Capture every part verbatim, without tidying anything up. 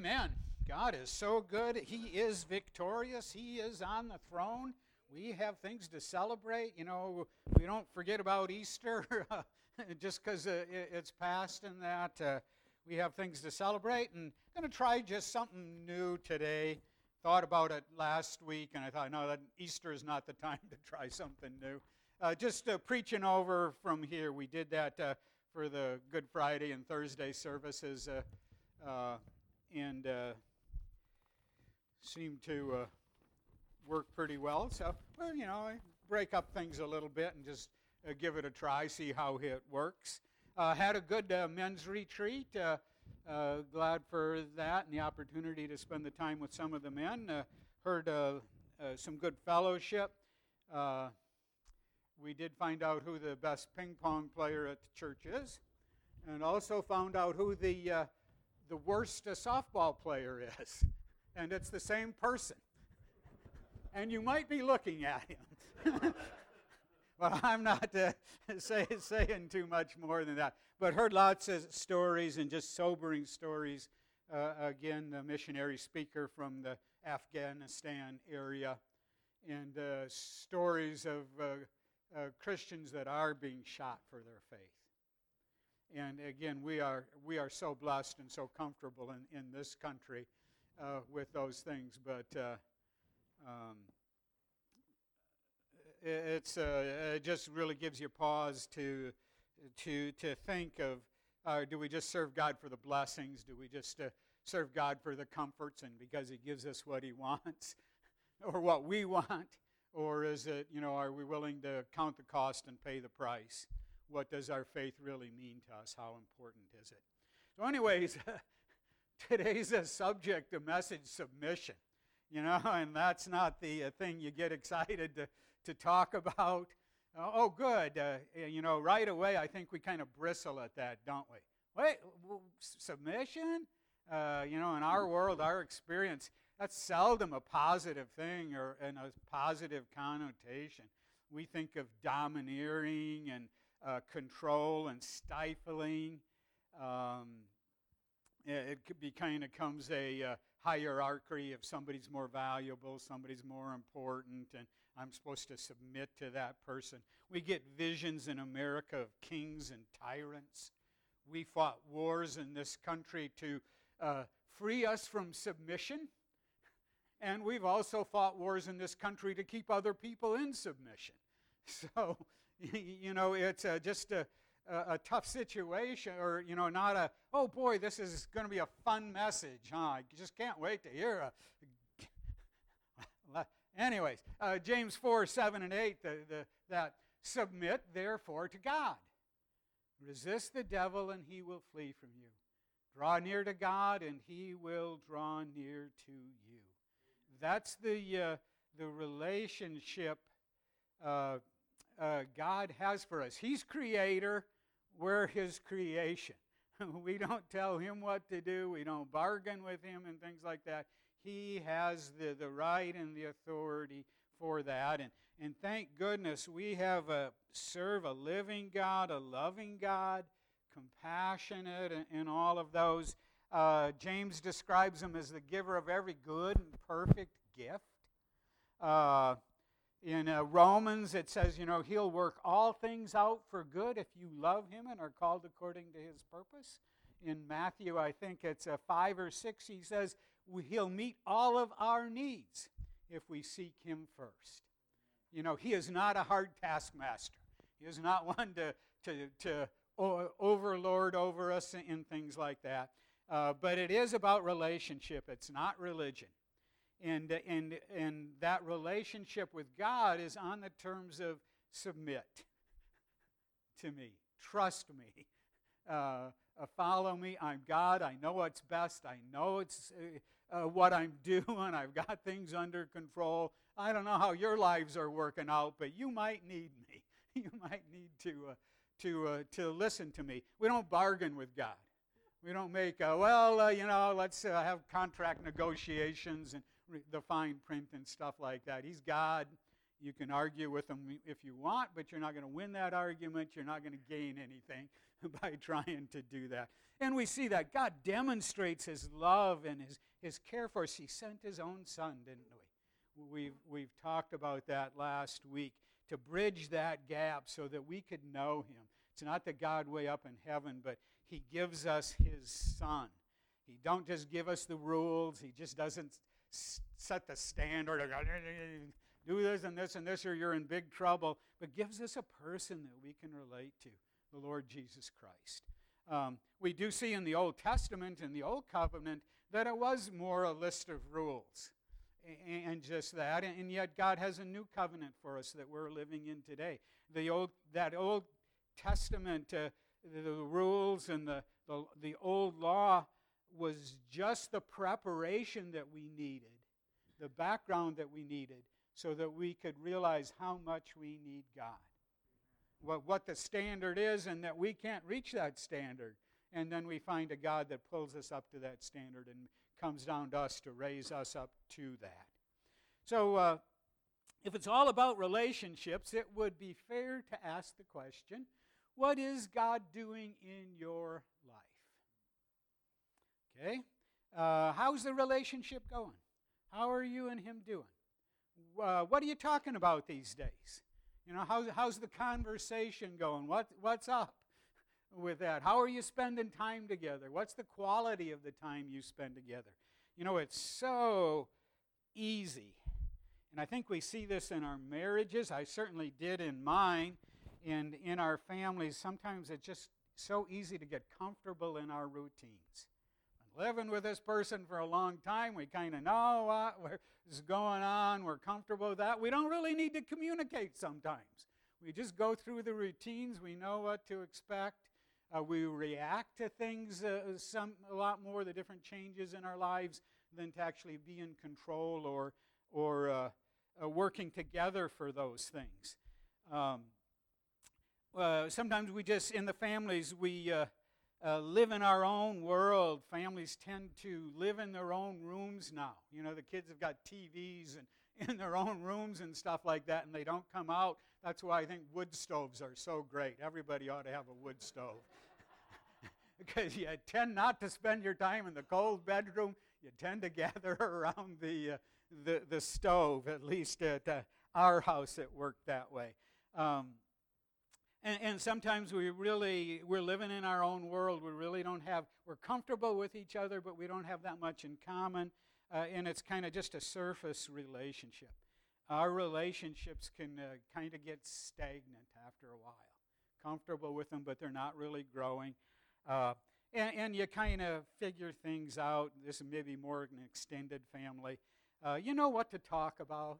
Amen. God is so good. He is victorious. He is on the throne. We have things to celebrate. You know, we don't forget about Easter just because uh, it's past and that. Uh, we have things to celebrate. And I'm going to try just something new today. Thought about it last week, and I thought, no, that Easter is not the time to try something new. Uh, just uh, preaching over from here. We did that uh, for the Good Friday and Thursday services. Uh, uh, and uh, seemed to uh, work pretty well. So, well, you know, I break up things a little bit and just uh, give it a try, see how it works. Uh, had a good uh, men's retreat. Uh, uh, glad for that and the opportunity to spend the time with some of the men. Uh, heard uh, uh, some good fellowship. Uh, we did find out who the best ping pong player at the church is, and also found out who the uh, the worst uh, softball player is. And it's the same person. And you might be looking at him. Well, I'm not uh, say, saying too much more than that. But heard lots of stories and just sobering stories. Uh, again, the missionary speaker from the Afghanistan area. And uh, stories of uh, uh, Christians that are being shot for their faith. And again, we are we are so blessed and so comfortable in, in this country uh, with those things. But uh, um, it's uh, it just really gives you pause to to to think of uh, do we just serve God for the blessings? Do we just uh, serve God for the comforts and because He gives us what He wants or what we want? Or is it, you know, are we willing to count the cost and pay the price? What does our faith really mean to us? How important is it? So anyways, today's a subject, a message, submission. You know, and that's not the uh, thing you get excited to, to talk about. Uh, oh, good. Uh, you know, right away I think we kind of bristle at that, don't we? Wait, w- submission? Uh, you know, in our world, our experience, that's seldom a positive thing or in a positive connotation. We think of domineering and Uh, control and stifling. Um, it, it could be kind of comes a uh, hierarchy of somebody's more valuable, somebody's more important, and I'm supposed to submit to that person. We get visions in America of kings and tyrants. We fought wars in this country to uh, free us from submission, and we've also fought wars in this country to keep other people in submission. So, you know, it's uh, just a, a, a tough situation, or, you know, not a, oh boy, this is going to be a fun message, huh? I just can't wait to hear a... Anyways, uh, James four, seven, and eight, the, the, that submit, therefore, to God. Resist the devil, and he will flee from you. Draw near to God, and he will draw near to you. That's the, uh, the relationship uh Uh, God has for us. He's creator. We're His creation. We don't tell Him what to do. We don't bargain with Him and things like that. He has the, the right and the authority for that. And, and thank goodness we have a serve a living God, a loving God, compassionate, and, and all of those. Uh, James describes Him as the giver of every good and perfect gift. Uh, In uh, Romans, it says, you know, He'll work all things out for good if you love Him and are called according to His purpose. In Matthew, I think it's uh, five or six, He says He'll meet all of our needs if we seek Him first. You know, He is not a hard taskmaster. He is not one to, to, to o- overlord over us and things like that. Uh, but it is about relationship. It's not religion. And, and, and that relationship with God is on the terms of submit to me, trust me, uh, uh, follow me. I'm God. I know what's best. I know it's uh, uh, what I'm doing. I've got things under control. I don't know how your lives are working out, but you might need me. You might need to uh, to uh, to listen to me. We don't bargain with God. We don't make uh, well, uh, you know, let's uh, have contract negotiations and the fine print and stuff like that. He's God. You can argue with them if you want, but you're not going to win that argument. You're not going to gain anything by trying to do that. And we see that God demonstrates his love and his, his care for us. He sent his own son, didn't we? We've, we've talked about that last week, to bridge that gap so that we could know him. It's not the God way up in heaven, but he gives us his son. He don't just give us the rules. He just doesn't s- set the standard. Do this and this and this or you're in big trouble, but gives us a person that we can relate to, the Lord Jesus Christ. Um, we do see in the Old Testament, in the Old Covenant, that it was more a list of rules and, and just that, and yet God has a new covenant for us that we're living in today. The old, that Old Testament, uh, the, the rules and the, the, the old law was just the preparation that we needed, the background that we needed, so that we could realize how much we need God. What, what the standard is, and that we can't reach that standard. And then we find a God that pulls us up to that standard and comes down to us to raise us up to that. So uh, if it's all about relationships, it would be fair to ask the question, what is God doing in your life? Okay? Uh, how's the relationship going? How are you and him doing? Uh, what are you talking about these days? You know, how's, how's the conversation going? What, what's up with that? How are you spending time together? What's the quality of the time you spend together? You know, it's so easy. And I think we see this in our marriages. I certainly did in mine and in our families. Sometimes it's just so easy to get comfortable in our routines. Living with this person for a long time, we kind of know what is going on. We're comfortable with that. We don't really need to communicate sometimes. We just go through the routines. We know what to expect. Uh, we react to things uh, some a lot more, the different changes in our lives, than to actually be in control or or uh, uh, working together for those things. Um, uh, sometimes we just, in the families, we... Uh, Uh, live in our own world. Families tend to live in their own rooms now. You know, the kids have got T Vs and in their own rooms and stuff like that, and they don't come out. That's why I think wood stoves are so great. Everybody ought to have a wood stove. Because you tend not to spend your time in the cold bedroom. You tend to gather around the uh, the, the stove. At least at uh, our house it worked that way. Um, And, and sometimes we really, we're living in our own world. We really don't have, we're comfortable with each other, but we don't have that much in common. Uh, and it's kind of just a surface relationship. Our relationships can uh, kind of get stagnant after a while. Comfortable with them, but they're not really growing. Uh, and, and you kind of figure things out. This is maybe more an extended family. Uh, you know what to talk about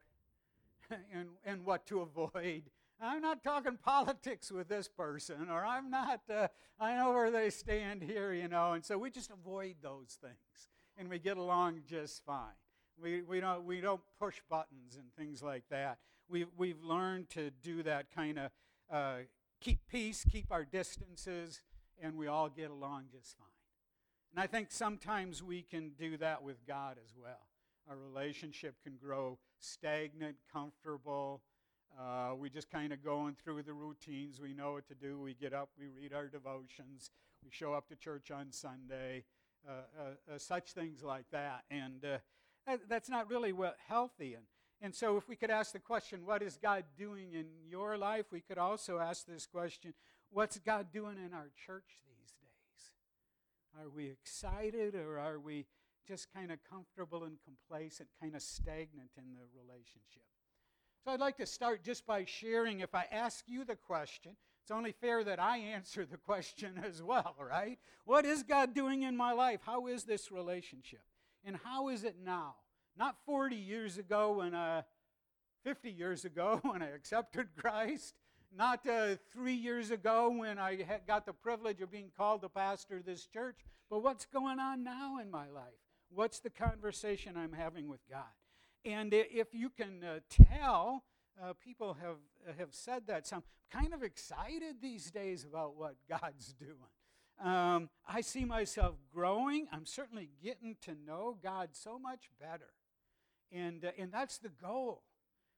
and, and what to avoid. I'm not talking politics with this person, or I'm not, uh, I know where they stand here, you know, and so we just avoid those things, and we get along just fine. We we don't we don't push buttons and things like that. We've, we've learned to do that kind of, uh, keep peace, keep our distances, and we all get along just fine. And I think sometimes we can do that with God as well. Our relationship can grow stagnant, comfortable. Uh, we just kind of going through the routines. We know what to do. We get up, we read our devotions, we show up to church on Sunday, uh, uh, uh, such things like that. And uh, that, that's not really well, healthy. And, and so if we could ask the question, what is God doing in your life? We could also ask this question, what's God doing in our church these days? Are we excited, or are we just kind of comfortable and complacent, kind of stagnant in the relationship? So I'd like to start just by sharing, if I ask you the question, it's only fair that I answer the question as well, right? What is God doing in my life? How is this relationship? And how is it now? Not forty years ago, when uh, fifty years ago when I accepted Christ. Not uh, three years ago when I had got the privilege of being called the pastor of this church. But what's going on now in my life? What's the conversation I'm having with God? And if you can uh, tell, uh, people have uh, have said that. So I'm kind of excited these days about what God's doing. Um, I see myself growing. I'm certainly getting to know God so much better. And, uh, and that's the goal.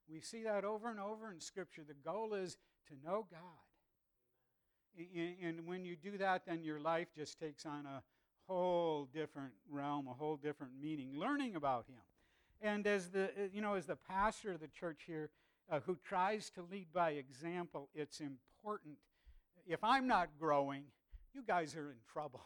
We see that over and over in Scripture. The goal is to know God. And when you do that, then your life just takes on a whole different realm, a whole different meaning, learning about Him. And as the, you know, as the pastor of the church here, uh, who tries to lead by example, it's important. If I'm not growing, you guys are in trouble.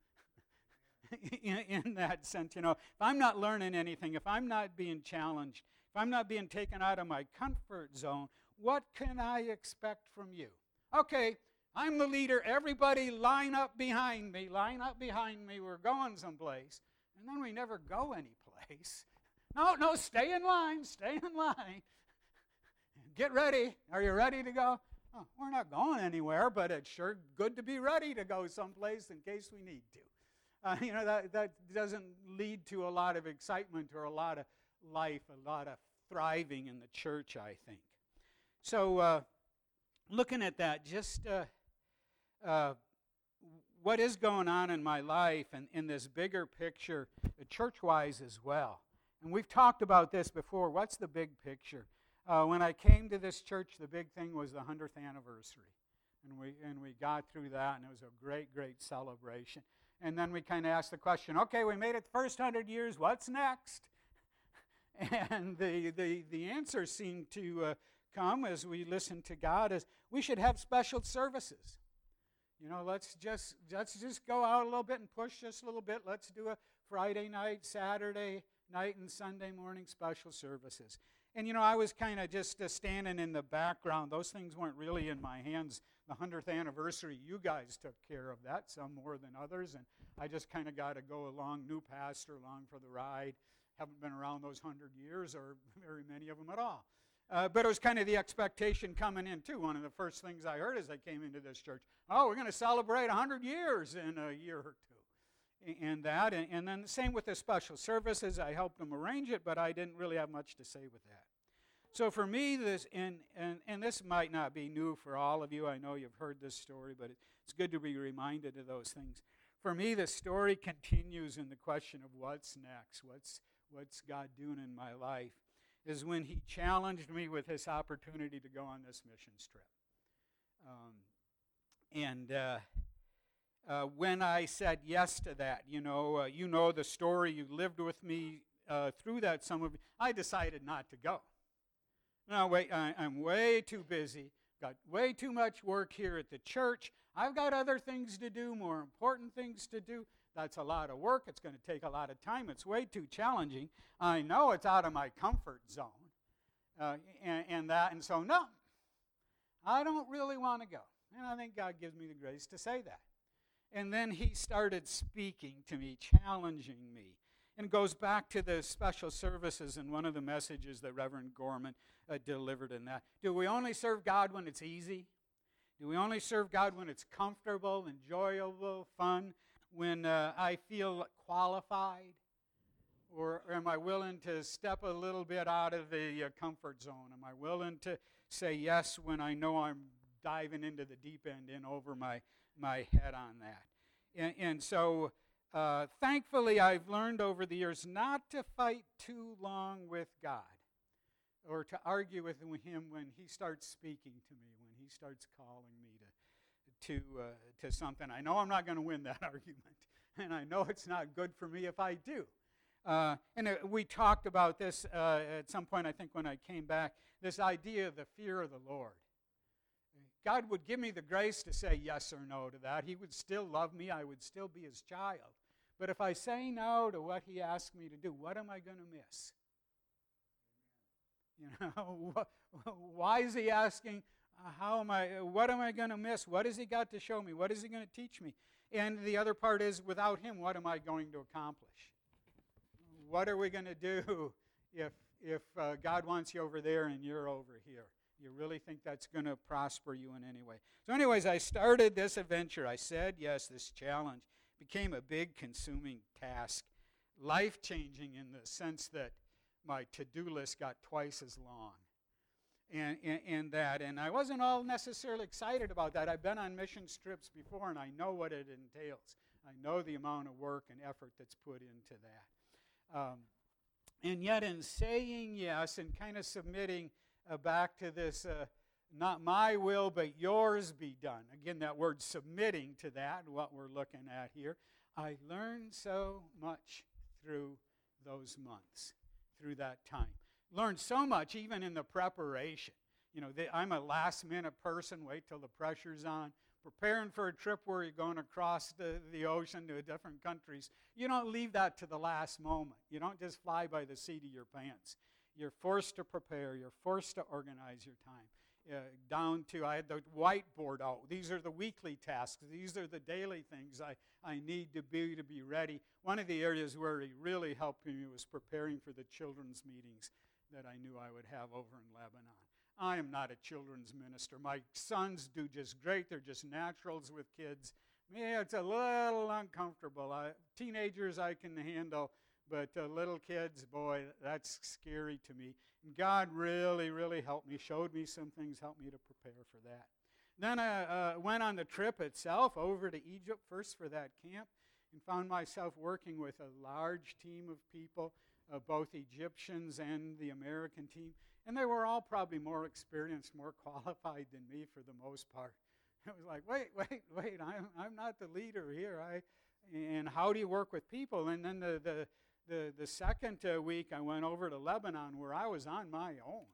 in, in that sense, you know, if I'm not learning anything, if I'm not being challenged, if I'm not being taken out of my comfort zone, what can I expect from you? Okay, I'm the leader. Everybody line up behind me. Line up behind me. We're going someplace. And then we never go anyplace. No, no, stay in line. Stay in line. Get ready. Are you ready to go? Oh, we're not going anywhere, but it's sure good to be ready to go someplace in case we need to. Uh, you know, that, that doesn't lead to a lot of excitement or a lot of life, a lot of thriving in the church, I think. So, uh, looking at that, just uh, uh, what is going on in my life and in this bigger picture, uh, church-wise as well. And we've talked about this before. What's the big picture? Uh, when I came to this church, the big thing was the hundredth anniversary. And we and we got through that, and it was a great, great celebration. And then we kind of asked the question, okay, we made it the first hundred years, what's next? And the, the, the answer seemed to uh, come as we listened to God is we should have special services. You know, let's just let's just go out a little bit and push just a little bit. Let's do a Friday night, Saturday night, and Sunday morning special services. And, you know, I was kind of just uh, standing in the background. Those things weren't really in my hands. The hundredth anniversary, you guys took care of that, some more than others, and I just kind of got to go along, new pastor, along for the ride. Haven't been around those hundred years or very many of them at all. Uh, but it was kind of the expectation coming in, too. One of the first things I heard as I came into this church, oh, we're going to celebrate one hundred years in a year or two. And that, and, and then the same with the special services. I helped them arrange it, but I didn't really have much to say with that. So for me, this, and, and, and this might not be new for all of you. I know you've heard this story, but it, it's good to be reminded of those things. For me, the story continues in the question of what's next, what's, what's God doing in my life, is when He challenged me with this opportunity to go on this missions trip. Um, and uh, uh, when I said yes to that, you know, uh, you know the story. You lived with me uh, through that. Some of you, I decided not to go. No, wait, I, I'm way too busy. Got way too much work here at the church. I've got other things to do, more important things to do. That's a lot of work. It's going to take a lot of time. It's way too challenging. I know it's out of my comfort zone. Uh, and, and that, and so, no, I don't really want to go. And I think God gives me the grace to say that. And then He started speaking to me, challenging me. And goes back to the special services and one of the messages that Reverend Gorman uh, delivered in that. Do we only serve God when it's easy? Do we only serve God when it's comfortable, enjoyable, fun, when uh, I feel qualified? Or, or am I willing to step a little bit out of the uh, comfort zone? Am I willing to say yes when I know I'm diving into the deep end in over my, my head on that? And, and so... Uh, thankfully, I've learned over the years not to fight too long with God or to argue with Him when He starts speaking to me, when He starts calling me to to uh, to something. I know I'm not going to win that argument, and I know it's not good for me if I do. Uh, and uh, we talked about this uh, at some point, I think, when I came back, this idea of the fear of the Lord. God would give me the grace to say yes or no to that. He would still love me. I would still be His child. But if I say no to what He asked me to do, what am I going to miss? You know, why is He asking? How am I? What am I going to miss? What has He got to show me? What is He going to teach me? And the other part is, without Him, what am I going to accomplish? What are we going to do if if uh, God wants you over there and you're over here? You really think that's going to prosper you in any way? So anyways, I started this adventure. I said yes, this challenge became a big consuming task, life-changing in the sense that my to-do list got twice as long. And, and, and that, and I wasn't all necessarily excited about that. I've been on mission trips before, and I know what it entails. I know the amount of work and effort that's put into that. Um, and yet in saying yes and kind of submitting uh, back to this, uh, not my will, but yours be done. Again, that word submitting to that, what we're looking at here. I learned so much through those months, through that time. Learned so much even in the preparation. You know, they, I'm a last-minute person, wait till the pressure's on. Preparing for a trip where you're going across the, the ocean to different countries, you don't leave that to the last moment. You don't just fly by the seat of your pants. You're forced to prepare. You're forced to organize your time. Uh, down to, I had the whiteboard out. These are the weekly tasks. These are the daily things I, I need to be to be ready. One of the areas where he really helped me was preparing for the children's meetings that I knew I would have over in Lebanon. I am not a children's minister. My sons do just great. They're just naturals with kids. Yeah, it's a little uncomfortable. I, teenagers I can handle, but uh, little kids, boy, that's scary to me. And God really, really helped me, showed me some things, helped me to prepare for that. Then I uh, went on the trip itself over to Egypt, first for that camp, and found myself working with a large team of people, uh, both Egyptians and the American team. And they were all probably more experienced, more qualified than me for the most part. It was like, wait, wait, wait, I'm I'm not the leader here. I, and how do you work with people? And then the the the, the second uh, week I went over to Lebanon where I was on my own.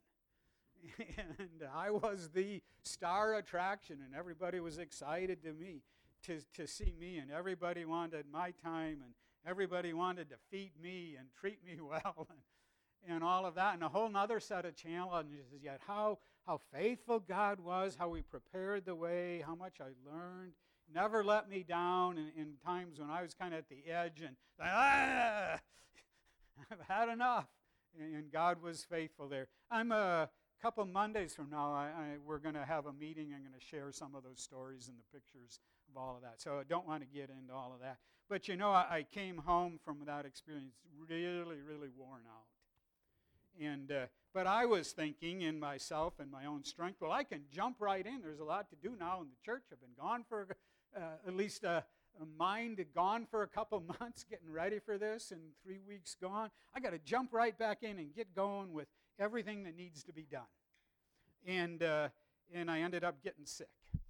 And I was the star attraction, and everybody was excited to me, to, to see me, and everybody wanted my time, and everybody wanted to feed me and treat me well. And, and all of that, and a whole other set of challenges yet. How how faithful God was, how He prepared the way, how much I learned. Never let me down in, in times when I was kind of at the edge and, ah, I've had enough. And, and God was faithful there. I'm a couple Mondays from now, I, I, we're going to have a meeting. I'm going to share some of those stories and the pictures of all of that. So I don't want to get into all of that. But you know, I, I came home from that experience really, really worn out. And uh, but I was thinking in myself and my own strength, well, I can jump right in. There's a lot to do now in the church. I've been gone for uh, at least a, a mind gone for a couple months, getting ready for this, and three weeks gone. I got to jump right back in and get going with everything that needs to be done. And uh, and I ended up getting sick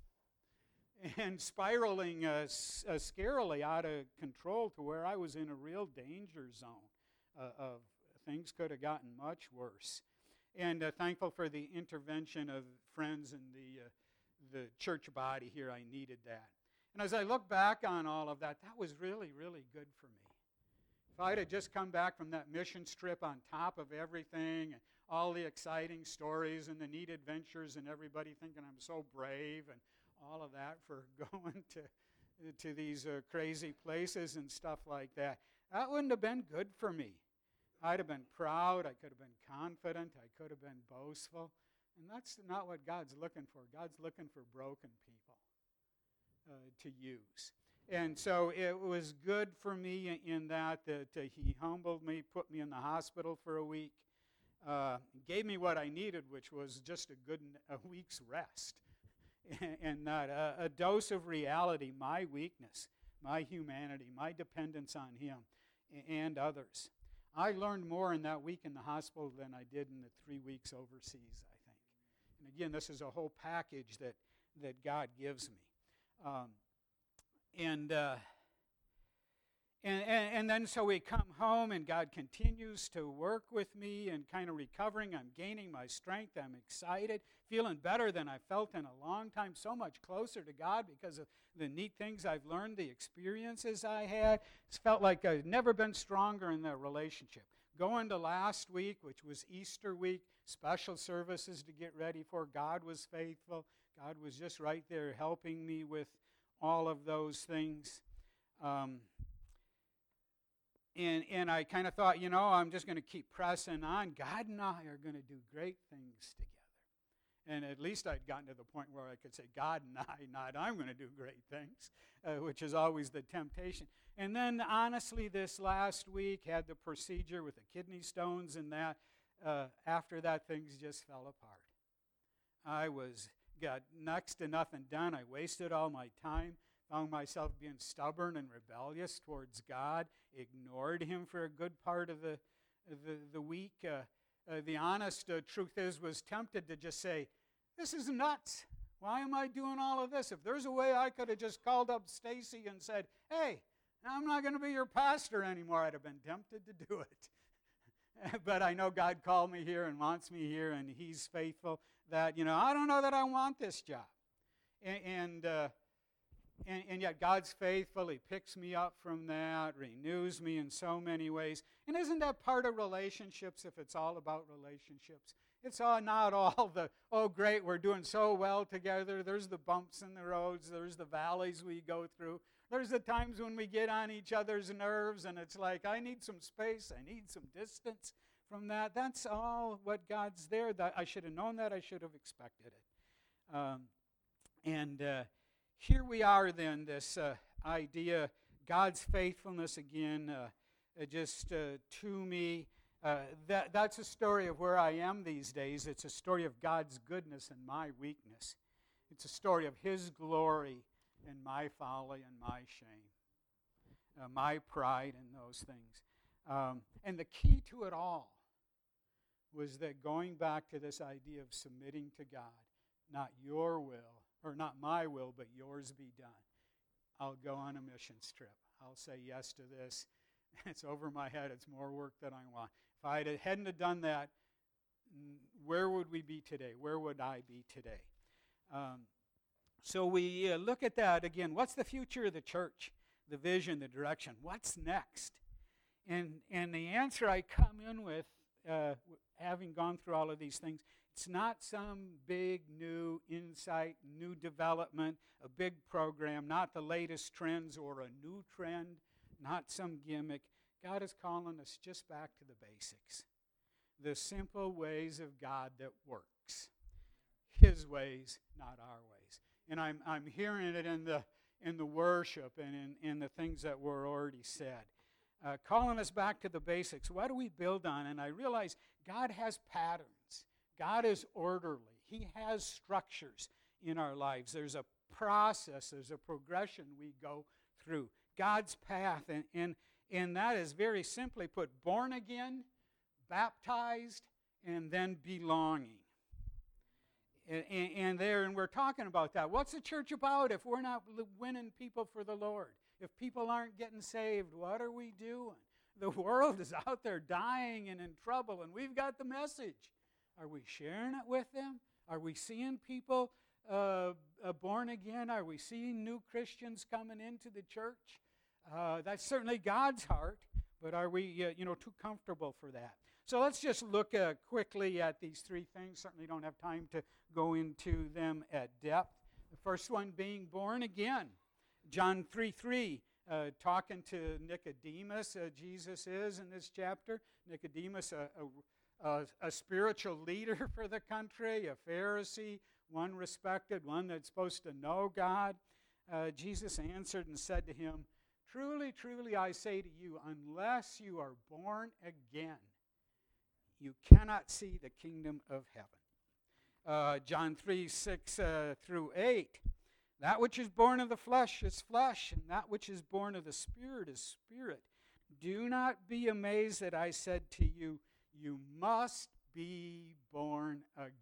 and spiraling uh, s- uh, scarily out of control to where I was in a real danger zone uh, of things could have gotten much worse. And uh, thankful for the intervention of friends and the uh, the church body here. I needed that. And as I look back on all of that, that was really, really good for me. If I'd have just come back from that missions trip on top of everything, and all the exciting stories and the neat adventures and everybody thinking I'm so brave and all of that for going to, to these uh, crazy places and stuff like that, that wouldn't have been good for me. I'd have been proud, I could have been confident, I could have been boastful. And that's not what God's looking for. God's looking for broken people uh, to use. And so it was good for me in that, that uh, He humbled me, put me in the hospital for a week, uh, gave me what I needed, which was just a good a week's rest. And not a, a dose of reality, my weakness, my humanity, my dependence on Him and others. I learned more in that week in the hospital than I did in the three weeks overseas, I think. And again, this is a whole package that, that God gives me. Um, and, uh, and, and and then so we come home, and God continues to work with me and kind of recovering. I'm gaining my strength. I'm excited, feeling better than I felt in a long time, so much closer to God because of the neat things I've learned, the experiences I had. It's felt like I've never been stronger in that relationship. Going to last week, which was Easter week, special services to get ready for. God was faithful. God was just right there helping me with all of those things. Um, and, and I kind of thought, you know, I'm just going to keep pressing on. God and I are going to do great things together. And at least I'd gotten to the point where I could say, God and I, not I'm going to do great things, uh, which is always the temptation. And then, honestly, this last week, had the procedure with the kidney stones and that. Uh, after that, things just fell apart. I was got next to nothing done. I wasted all my time, found myself being stubborn and rebellious towards God, ignored Him for a good part of the, the, the week. Uh, uh, the honest uh, truth is, was tempted to just say, this is nuts. Why am I doing all of this? If there's a way I could have just called up Stacy and said, hey, I'm not going to be your pastor anymore, I'd have been tempted to do it. But I know God called me here and wants me here, and he's faithful that, you know, I don't know that I want this job. And, and, uh, and, and yet God's faithful. He picks me up from that, renews me in so many ways. And isn't that part of relationships if it's all about relationships? It's all not all the, oh, great, we're doing so well together. There's the bumps in the roads. There's the valleys we go through. There's the times when we get on each other's nerves, and it's like, I need some space. I need some distance from that. That's all what God's there. That I should have known that. I should have expected it. Um, and uh, here we are then, this uh, idea, God's faithfulness again, uh, just uh, to me. Uh, that, that's a story of where I am these days. It's a story of God's goodness and my weakness. It's a story of his glory and my folly and my shame, uh, my pride and those things. Um, and the key to it all was that going back to this idea of submitting to God, not your will, or not my will, but yours be done. I'll go on a missions trip. I'll say yes to this. It's over my head. It's more work than I want. If I hadn't have done that, where would we be today? Where would I be today? Um, so we uh, look at that again. What's the future of the church? The vision, the direction. What's next? And and the answer I come in with, uh, having gone through all of these things, it's not some big new insight, new development, a big program, not the latest trends or a new trend, not some gimmick. God is calling us just back to the basics. The simple ways of God that works. His ways, not our ways. And I'm I'm hearing it in the in the worship and in, in the things that were already said. Uh, calling us back to the basics. What do we build on? And I realize God has patterns. God is orderly. He has structures in our lives. There's a process. There's a progression we go through. God's path. And, and, and that is very simply put, born again, baptized, and then belonging. And, and, and there, and we're talking about that. What's the church about if we're not winning people for the Lord? If people aren't getting saved, what are we doing? The world is out there dying and in trouble, and we've got the message. Are we sharing it with them? Are we seeing people uh, uh, born again? Are we seeing new Christians coming into the church? Uh, that's certainly God's heart, but are we uh, you know, too comfortable for that? So let's just look uh, quickly at these three things. Certainly don't have time to go into them at depth. The first one being born again. John three three, uh, talking to Nicodemus, uh, Jesus is in this chapter. Nicodemus, a, a, a, a spiritual leader for the country, a Pharisee, one respected, one that's supposed to know God. Uh, Jesus answered and said to him, truly, truly, I say to you, unless you are born again, you cannot see the kingdom of heaven. Uh, John three six uh, through eight. That which is born of the flesh is flesh, and that which is born of the Spirit is spirit. Do not be amazed that I said to you, you must be born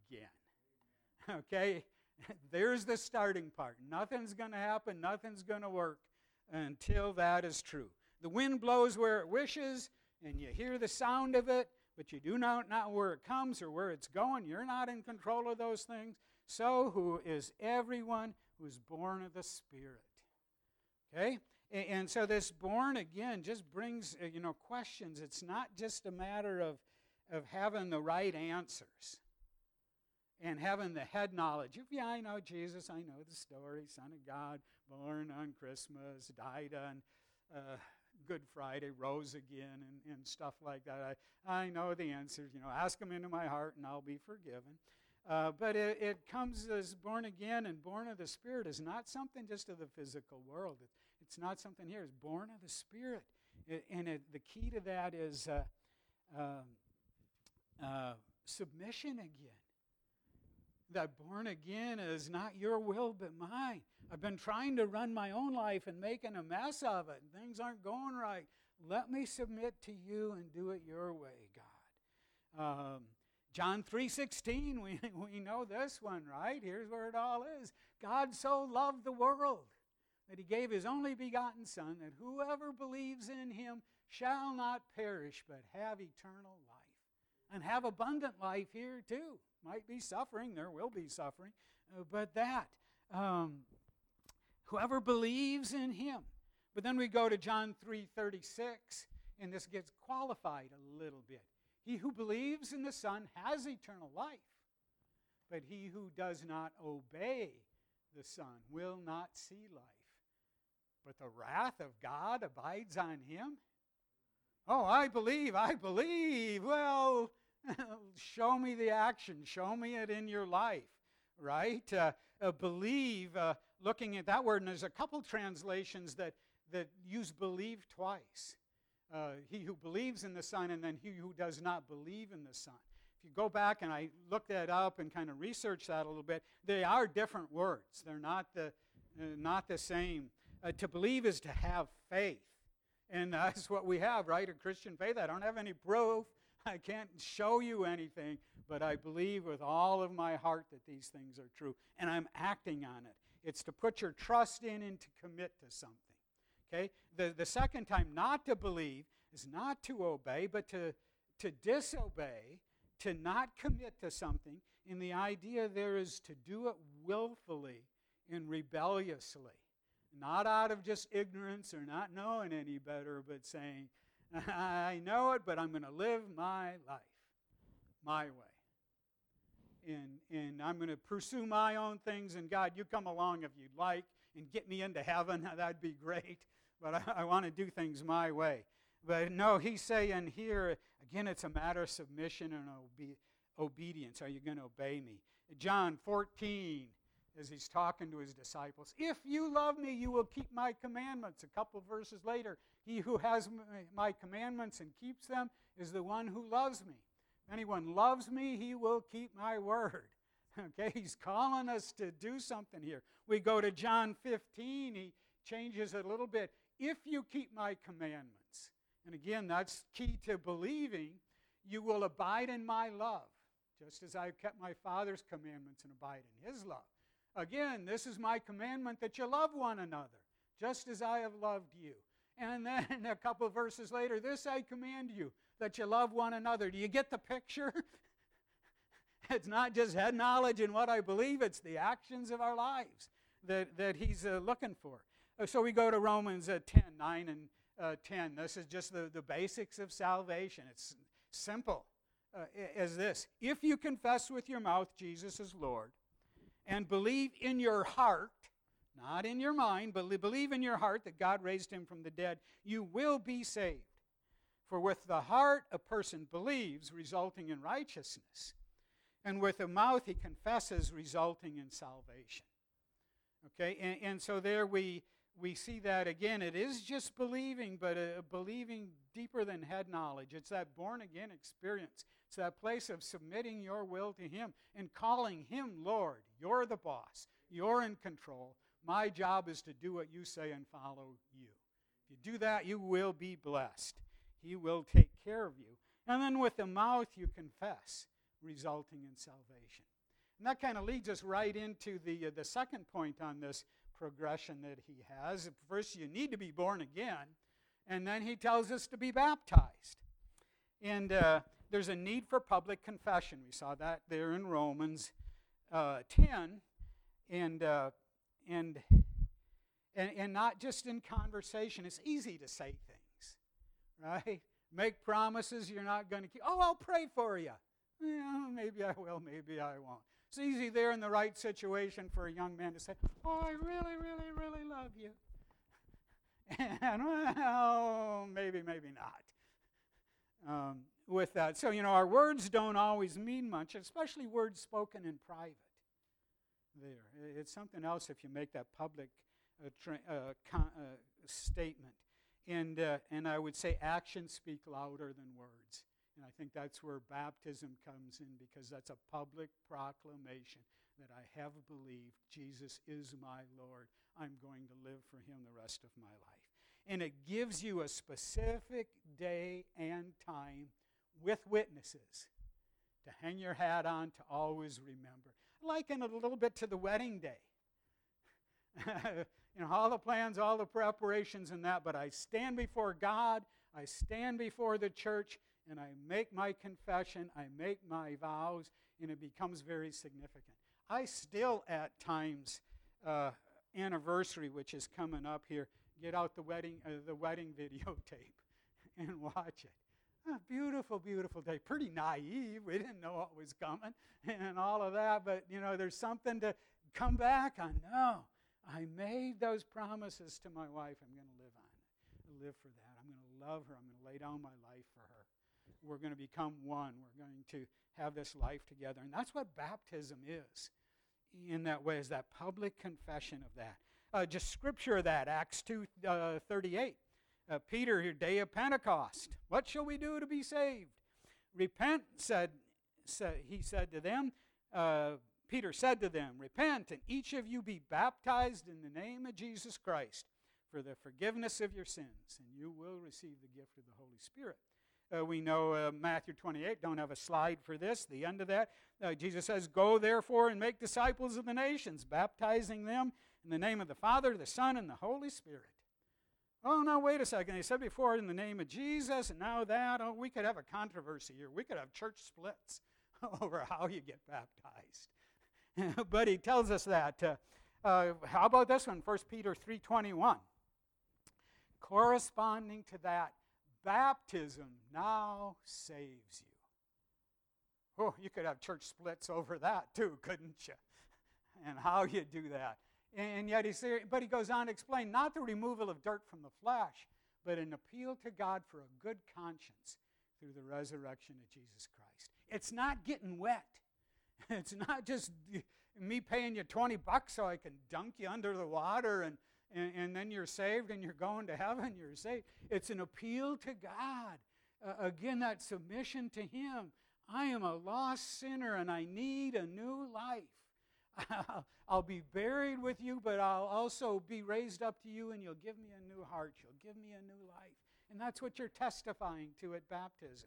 again. Okay? There's the starting part. Nothing's going to happen, nothing's going to work until that is true. The wind blows where it wishes, and you hear the sound of it, but you do not know where it comes or where it's going. You're not in control of those things. So who is everyone who is born of the Spirit? Okay? And, and so this born again just brings, uh, you know, questions. It's not just a matter of, of having the right answers and having the head knowledge. If, yeah, I know Jesus, I know the story, Son of God, born on Christmas, died on uh, Good Friday, rose again, and, and stuff like that. I, I know the answers. You know, ask them into my heart and I'll be forgiven. Uh, but it, it comes as born again, and born of the Spirit is not something just of the physical world. It, it's not something here. It's born of the Spirit. It, and it, the key to that is uh, uh, uh, submission again. That born again is not your will but mine. I've been trying to run my own life and making a mess of it, and things aren't going right. Let me submit to you and do it your way, God. Um, John three sixteen, we, we know this one, right? Here's where it all is. God so loved the world that he gave his only begotten Son, that whoever believes in him shall not perish, but have eternal life. And have abundant life here too. Might be suffering, there will be suffering, uh, but that. Um, whoever believes in him. But then we go to John three thirty-six, and this gets qualified a little bit. He who believes in the Son has eternal life, but he who does not obey the Son will not see life. But the wrath of God abides on him. Oh, I believe, I believe. Well, show me the action. Show me it in your life, right? Uh, uh, believe, uh, looking at that word, and there's a couple translations that, that use believe twice. Uh, he who believes in the Son, and then he who does not believe in the Son. If you go back and I looked that up and kind of researched that a little bit, they are different words. They're not the, uh, not the same. Uh, to believe is to have faith. And that's what we have, right? A Christian faith. I don't have any proof. I can't show you anything, but I believe with all of my heart that these things are true, and I'm acting on it. It's to put your trust in and to commit to something. Okay? The, the second time, not to believe, is not to obey, but to, to disobey, to not commit to something. And the idea there is to do it willfully and rebelliously. Not out of just ignorance or not knowing any better, but saying, I know it, but I'm going to live my life my way. And, and I'm going to pursue my own things, and God, you come along if you'd like and get me into heaven. That'd be great. But I, I want to do things my way. But no, he's saying here, again, it's a matter of submission and obe- obedience. Are you going to obey me? John fourteen, as he's talking to his disciples, if you love me, you will keep my commandments. A couple verses later, he who has my commandments and keeps them is the one who loves me. If anyone loves me, he will keep my word. Okay, he's calling us to do something here. We go to John fifteen, he changes it a little bit. If you keep my commandments, and again, that's key to believing, you will abide in my love, just as I've kept my Father's commandments and abide in his love. Again, this is my commandment, that you love one another, just as I have loved you. And then a couple of verses later, this I command you, that you love one another. Do you get the picture? It's not just head knowledge and what I believe, it's the actions of our lives that, that he's uh, looking for. Uh, so we go to Romans uh, ten, nine and uh, ten. This is just the, the basics of salvation. It's simple uh, as this. If you confess with your mouth Jesus is Lord, and believe in your heart, not in your mind, but believe in your heart that God raised him from the dead, you will be saved. For with the heart a person believes, resulting in righteousness, and with the mouth he confesses, resulting in salvation. Okay, and, and so there we we see that again. It is just believing, but a believing deeper than head knowledge. It's that born-again experience. It's that place of submitting your will to him and calling him Lord. You're the boss. You're in control. My job is to do what you say and follow you. If you do that, you will be blessed. He will take care of you. And then with the mouth you confess, resulting in salvation. And that kind of leads us right into the, uh, the second point on this progression that he has. First, you need to be born again, and then he tells us to be baptized. And uh, there's a need for public confession. We saw that there in Romans uh, ten, and, uh, and, and, and not just in conversation. It's easy to say things, right? Make promises you're not going to keep. Oh, I'll pray for you. Yeah, maybe I will, maybe I won't. It's easy there in the right situation for a young man to say, oh, I really, really, really love you. And, well, maybe, maybe not. Um, with that. So, you know, our words don't always mean much, especially words spoken in private. There. It's something else if you make that public uh, tra- uh, con- uh, statement. And, uh, and I would say actions speak louder than words. And I think that's where baptism comes in, because that's a public proclamation that I have believed Jesus is my Lord. I'm going to live for him the rest of my life. And it gives you a specific day and time with witnesses to hang your hat on, to always remember. Liken it a little bit to the wedding day. You know, all the plans, all the preparations and that, but I stand before God, I stand before the church, and I make my confession, I make my vows, and it becomes very significant. I still at times, uh, anniversary, which is coming up here, get out the wedding, uh, the wedding videotape and watch it. A beautiful, beautiful day. Pretty naive. We didn't know what was coming and all of that, but, you know, there's something to come back on. No. I made those promises to my wife. I'm going to live on it. Live for that. I'm going to love her. I'm going to lay down my life for her. We're going to become one. We're going to have this life together. And that's what baptism is in that way, is that public confession of that. Uh, just scripture of that, Acts two thirty-eight. Uh, Peter, your day of Pentecost. What shall we do to be saved? Repent, said, said he said to them, uh, Peter said to them, repent, and each of you be baptized in the name of Jesus Christ for the forgiveness of your sins, and you will receive the gift of the Holy Spirit. Uh, we know uh, Matthew twenty-eight, don't have a slide for this, the end of that. Uh, Jesus says, go therefore and make disciples of the nations, baptizing them in the name of the Father, the Son, and the Holy Spirit. Oh, no, wait a second. He said before in the name of Jesus, and now that. Oh, we could have a controversy here. We could have church splits over how you get baptized. But he tells us that. Uh, uh, how about this one, First Peter three twenty-one? Corresponding to that, baptism now saves you. Oh, you could have church splits over that too, couldn't you? And how you do that. And yet he says, but he goes on to explain, not the removal of dirt from the flesh, but an appeal to God for a good conscience through the resurrection of Jesus Christ. It's not getting wet. It's not just me paying you twenty bucks so I can dunk you under the water and, and, and then you're saved and you're going to heaven, you're saved. It's an appeal to God. Uh, again, that submission to Him. I am a lost sinner and I need a new life. I'll, I'll be buried with you, but I'll also be raised up to you and you'll give me a new heart. You'll give me a new life. And that's what you're testifying to at baptism.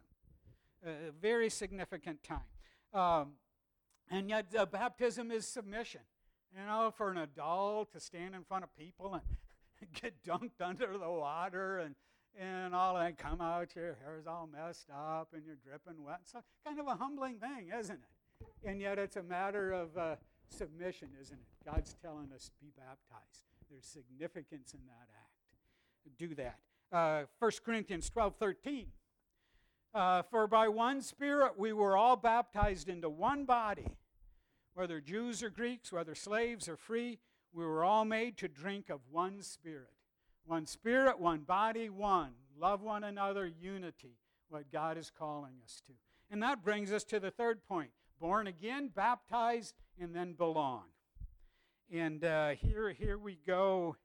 A very significant time. Um, And yet uh, baptism is submission. You know, for an adult to stand in front of people and get dunked under the water and, and all that, come out, your hair's all messed up and you're dripping wet. It's kind of a humbling thing, isn't it? And yet it's a matter of uh, submission, isn't it? God's telling us to be baptized. There's significance in that act. Do that. Uh, First Corinthians twelve thirteen. Uh, For by one Spirit we were all baptized into one body, whether Jews or Greeks, whether slaves or free, we were all made to drink of one Spirit. One Spirit, one body, one. Love one another, unity, what God is calling us to. And that brings us to the third point. Born again, baptized, and then belong. And uh, here, here we go.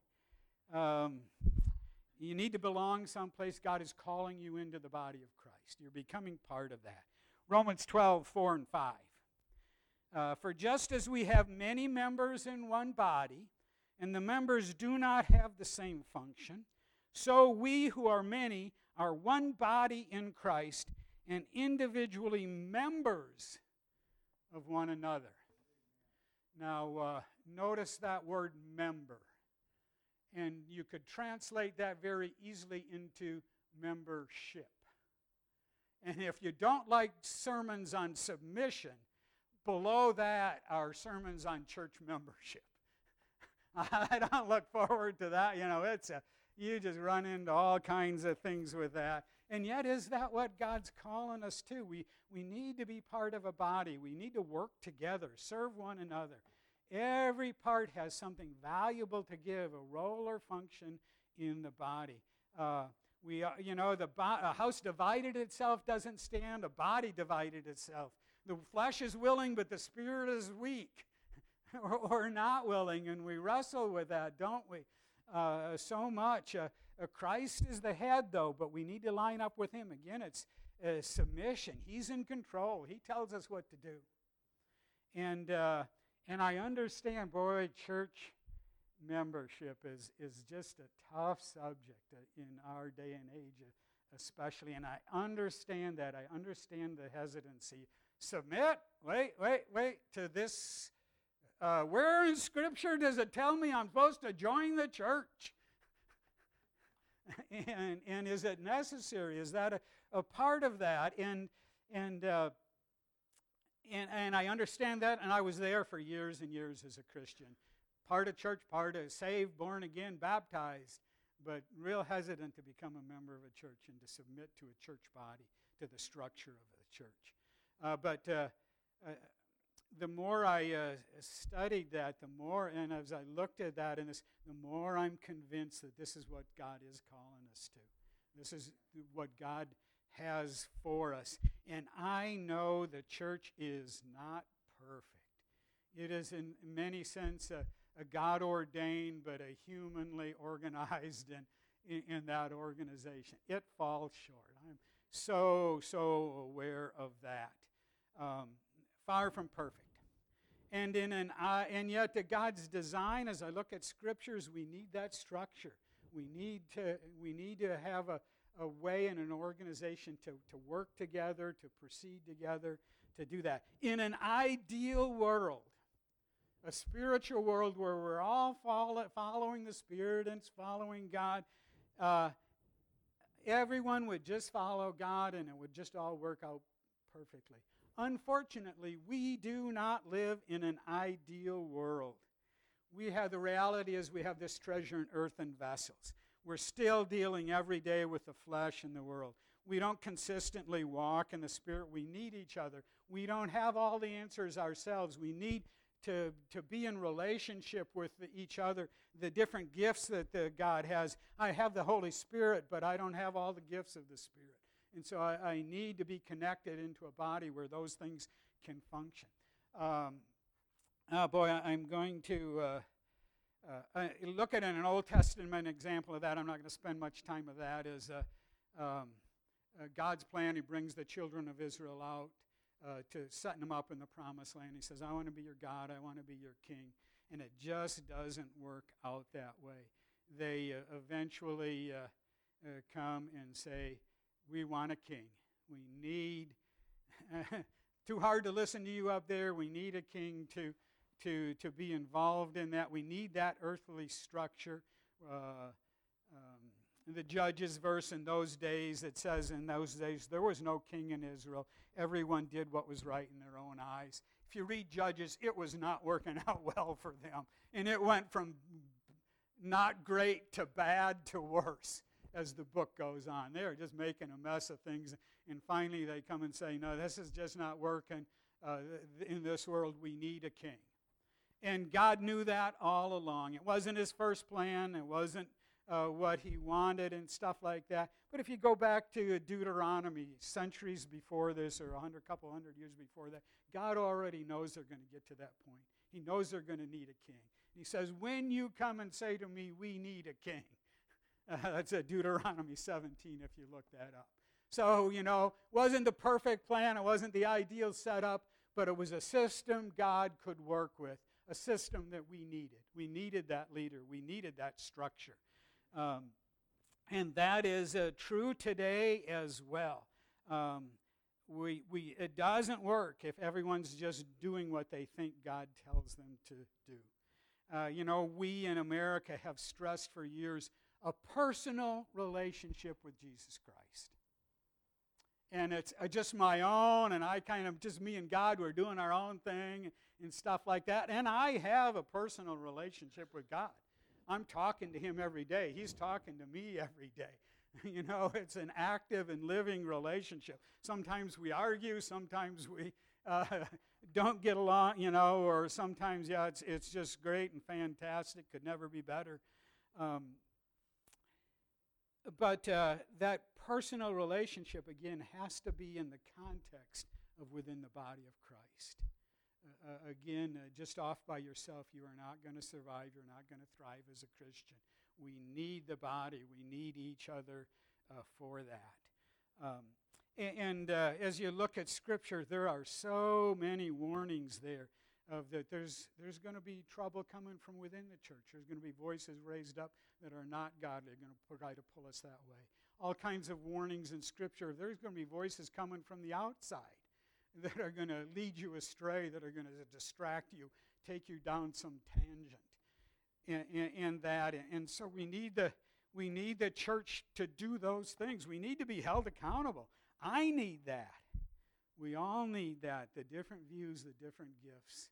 Um, you need to belong someplace. God is calling you into the body of Christ. You're becoming part of that. Romans twelve, four and five. Uh, For just as we have many members in one body, and the members do not have the same function, so we who are many are one body in Christ and individually members of one another. Now, uh, notice that word member. And you could translate that very easily into membership. And if you don't like sermons on submission, below that are sermons on church membership. I don't look forward to that. You know, it's a, you just run into all kinds of things with that. And yet, is that what God's calling us to? We, we need to be part of a body. We need to work together, serve one another. Every part has something valuable to give, a role or function in the body. Uh, we, uh, you know, the bo- a house divided itself doesn't stand. A body divided itself. The flesh is willing, but the spirit is weak, or, or not willing, and we wrestle with that, don't we? Uh, so much. Uh, uh, Christ is the head, though, but we need to line up with Him. Again, it's uh, submission. He's in control. He tells us what to do. And uh, and I understand, boy, church membership is, is just a tough subject in our day and age, especially. And I understand that. I understand the hesitancy submit, wait, wait, wait, to this. Uh, where in Scripture does it tell me I'm supposed to join the church? and, and is it necessary? Is that a, a part of that? And, and, uh, and, and I understand that, and I was there for years and years as a Christian. Part of church, part of saved, born again, baptized, but real hesitant to become a member of a church and to submit to a church body, to the structure of the church. Uh, but uh, uh, the more I uh, studied that, the more, and as I looked at that, and this, the more I'm convinced that this is what God is calling us to. This is what God has for us. And I know the church is not perfect. It is in many sense a, a God-ordained but a humanly organized in, in, in that organization. It falls short. I'm so, so aware of that. Um, far from perfect. And in an uh, and yet the God's design, as I look at scriptures, we need that structure. We need to we need to have a, a way and an organization to, to work together, to proceed together, to do that. In an ideal world, a spiritual world where we're all follow, following the Spirit and following God, uh, everyone would just follow God and it would just all work out perfectly. Unfortunately, we do not live in an ideal world. We have, the reality is we have this treasure in earthen vessels. We're still dealing every day with the flesh and the world. We don't consistently walk in the Spirit. We need each other. We don't have all the answers ourselves. We need to, to be in relationship with the, each other, the different gifts that the God has. I have the Holy Spirit, but I don't have all the gifts of the Spirit. And so I, I need to be connected into a body where those things can function. Um, oh boy, I, I'm going to uh, uh, I look at an Old Testament example of that. I'm not going to spend much time of that. Is uh, um, uh, God's plan. He brings the children of Israel out uh, to setting them up in the promised land. He says, I want to be your God. I want to be your king. And it just doesn't work out that way. They uh, eventually uh, uh, come and say, we want a king. We need, too hard to listen to you up there. We need a king to, to, to be involved in that. We need that earthly structure. Uh, um, the Judges verse in those days, it says in those days there was no king in Israel. Everyone did what was right in their own eyes. If you read Judges, it was not working out well for them. And it went from not great to bad to worse as the book goes on. They're just making a mess of things. And finally they come and say, no, this is just not working. Uh, th- in this world, we need a king. And God knew that all along. It wasn't his first plan. It wasn't uh, what he wanted and stuff like that. But if you go back to Deuteronomy, centuries before this, or a hundred, couple hundred years before that, God already knows they're going to get to that point. He knows they're going to need a king. He says, when you come and say to me, we need a king, Uh, that's at Deuteronomy seventeen if you look that up. So, you know, wasn't the perfect plan. It wasn't the ideal setup, but it was a system God could work with, a system that we needed. We needed that leader. We needed that structure. Um, and that is uh, true today as well. Um, we, we, it doesn't work if everyone's just doing what they think God tells them to do. Uh, you know, we in America have stressed for years a personal relationship with Jesus Christ. And it's uh, just my own, and I kind of, just me and God, we're doing our own thing and stuff like that. And I have a personal relationship with God. I'm talking to him every day. He's talking to me every day. You know, it's an active and living relationship. Sometimes we argue, sometimes we uh, don't get along, you know, or sometimes, yeah, it's, it's just great and fantastic, could never be better. Um, But uh, that personal relationship, again, has to be in the context of within the body of Christ. Uh, uh, again, uh, just off by yourself, you are not going to survive. You're not going to thrive as a Christian. We need the body. We need each other uh, for that. Um, and and uh, as you look at Scripture, there are so many warnings there of that there's there's going to be trouble coming from within the church. There's going to be voices raised up that are not godly. They're going to try to pull us that way. All kinds of warnings in Scripture. There's going to be voices coming from the outside that are going to lead you astray, that are going to distract you, take you down some tangent in, in, in that. And so we need the we need the church to do those things. We need to be held accountable. I need that. We all need that, the different views, the different gifts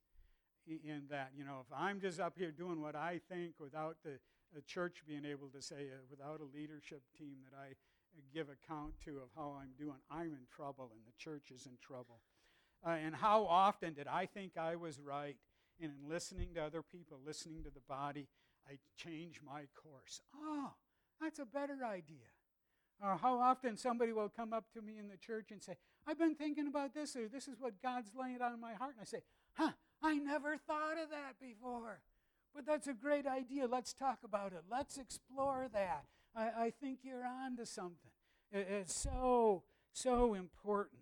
in that. You know, if I'm just up here doing what I think without the, the church being able to say, uh, without a leadership team that I uh, give account to of how I'm doing, I'm in trouble and the church is in trouble. Uh, and how often did I think I was right, and in listening to other people, listening to the body, I changed my course. Oh, that's a better idea. Or how often somebody will come up to me in the church and say, I've been thinking about this, or this is what God's laying on my heart. And I say, huh, I never thought of that before. But that's a great idea. Let's talk about it. Let's explore that. I, I think you're on to something. It, it's so, so important.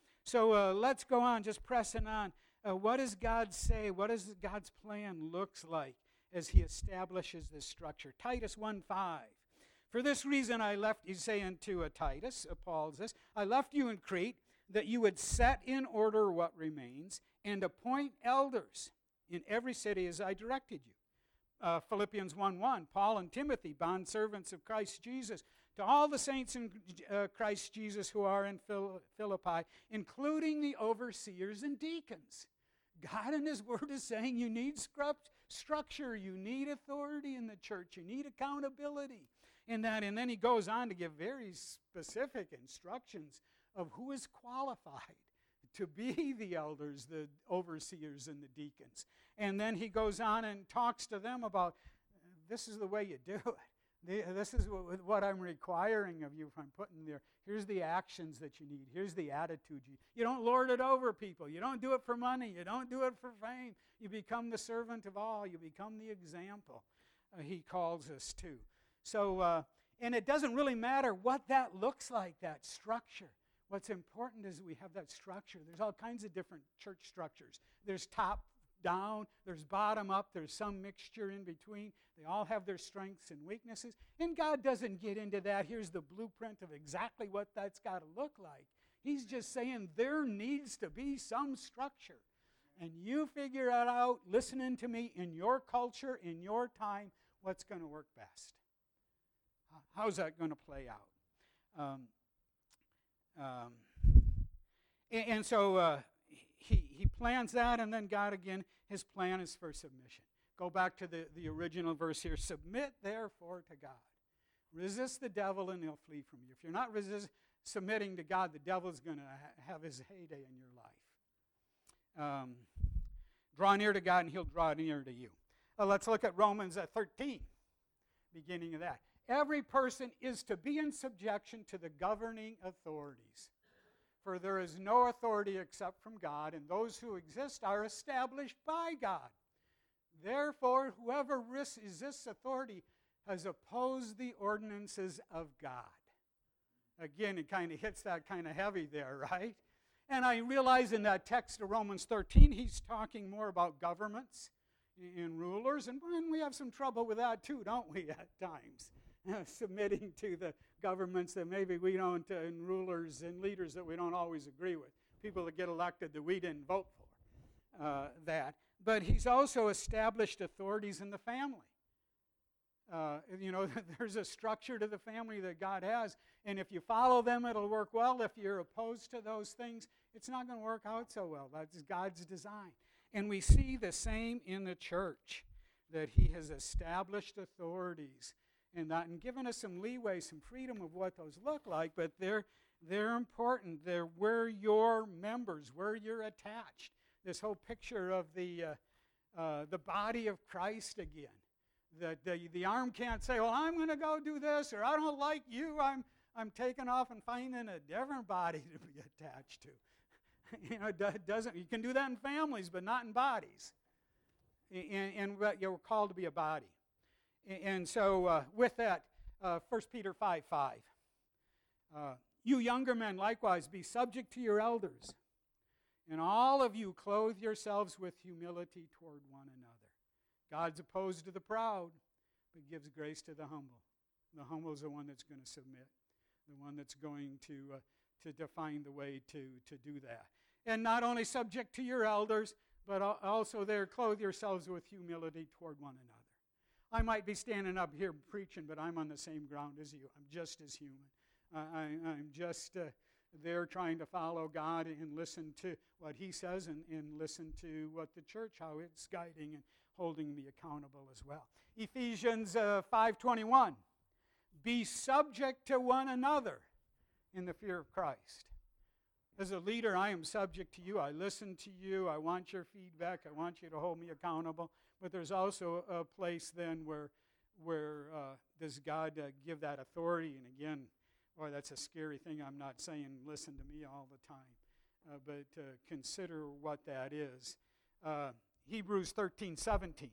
So uh, let's go on, just pressing on. Uh, what does God say? What does God's plan looks like as he establishes this structure? Titus one five. For this reason I left, he's saying to uh, Titus, uh, Paul says, I left you in Crete that you would set in order what remains and appoint elders in every city as I directed you. Uh, Philippians one one, Paul and Timothy, bondservants of Christ Jesus, to all the saints in uh, Christ Jesus who are in Phil- Philippi, including the overseers and deacons. God in his word is saying you need scru- structure, you need authority in the church, you need accountability in that. And then he goes on to give very specific instructions of who is qualified to be the elders, the overseers, and the deacons. And then he goes on and talks to them about, this is the way you do it. This is what I'm requiring of you if I'm putting there. Here's the actions that you need. Here's the attitude. You, you don't lord it over people. You don't do it for money. You don't do it for fame. You become the servant of all. You become the example uh, he calls us to. So, uh, and it doesn't really matter what that looks like, that structure. What's important is we have that structure. There's all kinds of different church structures. There's top down, there's bottom up, there's some mixture in between. They all have their strengths and weaknesses. And God doesn't get into that. Here's the blueprint of exactly what that's got to look like. He's just saying there needs to be some structure. And you figure it out, listening to me, in your culture, in your time, what's going to work best. How's that going to play out? Um, um, and, and so uh, he, he plans that, and then God again, his plan is for submission. Go back to the, the original verse here. Submit, therefore, to God. Resist the devil, and he'll flee from you. If you're not resist, submitting to God, the devil's going to ha- have his heyday in your life. Um, draw near to God, and he'll draw near to you. Uh, let's look at Romans uh, thirteen, beginning of that. Every person is to be in subjection to the governing authorities. For there is no authority except from God, and those who exist are established by God. Therefore, whoever resists authority has opposed the ordinances of God. Again, it kind of hits that kind of heavy there, right? And I realize in that text of Romans thirteen, he's talking more about governments and rulers, and we have some trouble with that too, don't we, at times? Submitting to the governments that maybe we don't, uh, and rulers and leaders that we don't always agree with, people that get elected that we didn't vote for, uh, that. But he's also established authorities in the family. Uh, you know, there's a structure to the family that God has, and if you follow them, it'll work well. If you're opposed to those things, it's not going to work out so well. That's God's design. And we see the same in the church, that he has established authorities and that, and given us some leeway, some freedom of what those look like, but they're they're important. They're where you're members, where you're attached. This whole picture of the uh, uh, the body of Christ again. That the, the arm can't say, well, I'm going to go do this, or I don't like you. I'm I'm taking off and finding a different body to be attached to. You know, it doesn't. You can do that in families, but not in bodies. And, and you're called to be a body. And so uh, with that, uh, First Peter five five. Uh, you younger men likewise be subject to your elders, and all of you clothe yourselves with humility toward one another. God's opposed to the proud, but gives grace to the humble. The humble is the one that's going to submit, the one that's going to uh, to define the way to, to do that. And not only subject to your elders, but also there clothe yourselves with humility toward one another. I might be standing up here preaching, but I'm on the same ground as you. I'm just as human. Uh, I, I'm just uh, there trying to follow God and listen to what He says and, and listen to what the church, how it's guiding and holding me accountable as well. Ephesians uh, five twenty-one, be subject to one another in the fear of Christ. As a leader, I am subject to you. I listen to you. I want your feedback. I want you to hold me accountable. But there's also a place then where, where uh, does God uh, give that authority? And again, boy, that's a scary thing. I'm not saying listen to me all the time, uh, but uh, consider what that is. Uh, Hebrews thirteen seventeen.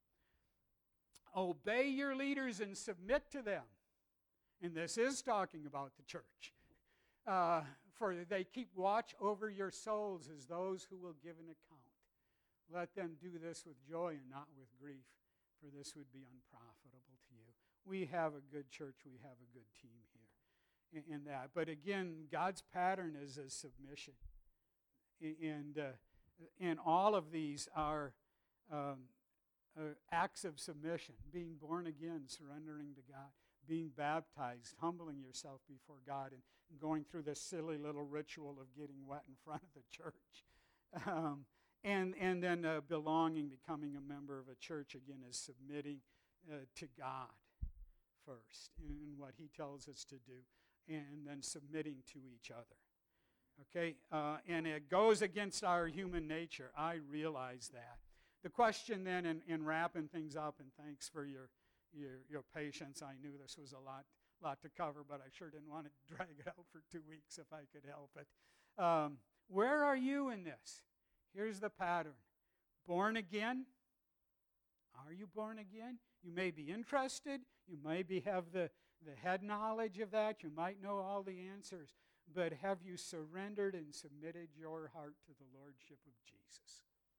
Obey your leaders and submit to them. And this is talking about the church. Uh, for they keep watch over your souls as those who will give an account. Let them do this with joy and not with grief, for this would be unprofitable to you. We have a good church. We have a good team here in, in that. But again, God's pattern is a submission. And, uh, and all of these are um, uh, acts of submission, being born again, surrendering to God, being baptized, humbling yourself before God, and going through this silly little ritual of getting wet in front of the church. Um, and, and then uh, belonging, becoming a member of a church, again, is submitting uh, to God first in what He tells us to do, and then submitting to each other. Okay? Uh, and it goes against our human nature. I realize that. The question then, in, in wrapping things up, and thanks for your Your, your patience. I knew this was a lot, lot to cover, but I sure didn't want to drag it out for two weeks if I could help it. Um, where are you in this? Here's the pattern. Born again. Are you born again? You may be interested. You maybe have the, the head knowledge of that. You might know all the answers. But have you surrendered and submitted your heart to the lordship of Jesus?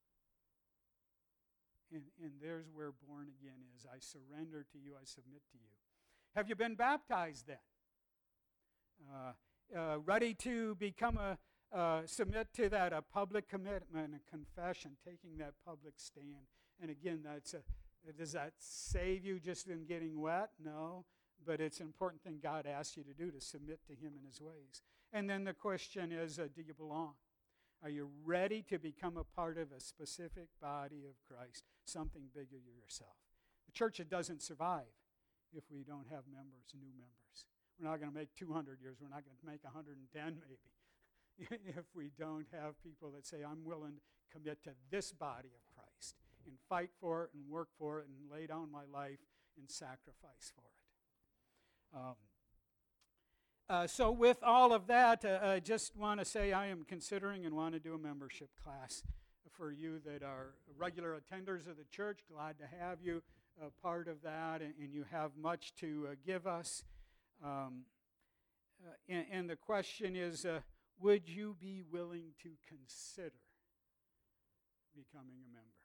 And, and there's where born again is. I surrender to you. I submit to you. Have you been baptized then? Uh, uh, ready to become a, uh, submit to that, a public commitment, a confession, taking that public stand. And again, that's a, does that save you just in getting wet? No. But it's an important thing God asks you to do, to submit to Him and His ways. And then the question is, uh, do you belong? Are you ready to become a part of a specific body of Christ, something bigger than yourself? The church, it doesn't survive if we don't have members, new members. We're not going to make two hundred years. We're not going to make one hundred ten maybe if we don't have people that say, I'm willing to commit to this body of Christ and fight for it and work for it and lay down my life and sacrifice for it. Um, Uh, so with all of that, uh, I just want to say I am considering and want to do a membership class for you that are regular attenders of the church. Glad to have you a part of that, and, and you have much to uh, give us. Um, uh, and, and the question is, uh, would you be willing to consider becoming a member?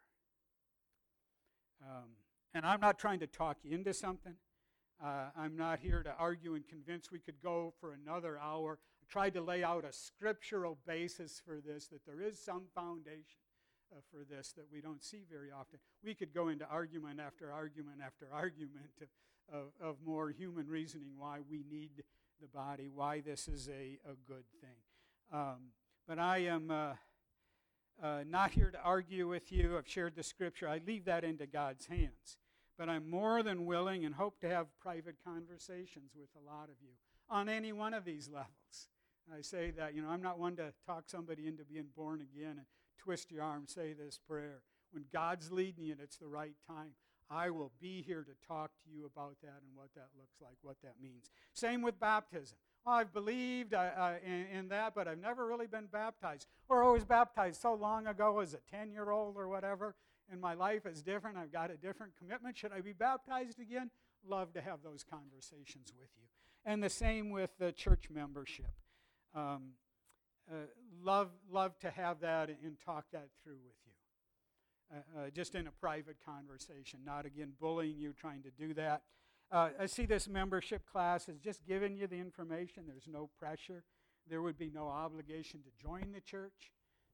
Um, and I'm not trying to talk you into something. Uh, I'm not here to argue and convince. We could go for another hour. I tried to lay out a scriptural basis for this, that there is some foundation uh, for this that we don't see very often. We could go into argument after argument after argument of, of, of more human reasoning why we need the body, why this is a, a good thing. Um, but I am uh, uh, not here to argue with you. I've shared the scripture. I leave that into God's hands. But I'm more than willing and hope to have private conversations with a lot of you on any one of these levels. I say that, you know, I'm not one to talk somebody into being born again and twist your arm, say this prayer. When God's leading you and it's the right time, I will be here to talk to you about that and what that looks like, what that means. Same with baptism. Well, I've believed I, I, in, in that, but I've never really been baptized. Or I was baptized so long ago as a ten-year-old or whatever, and my life is different. I've got a different commitment. Should I be baptized again? Love to have those conversations with you. And the same with the church membership. Um, uh, love, love to have that and talk that through with you. Uh, uh, just in a private conversation, not again bullying you, trying to do that. Uh, I see this membership class as just giving you the information. There's no pressure. There would be no obligation to join the church.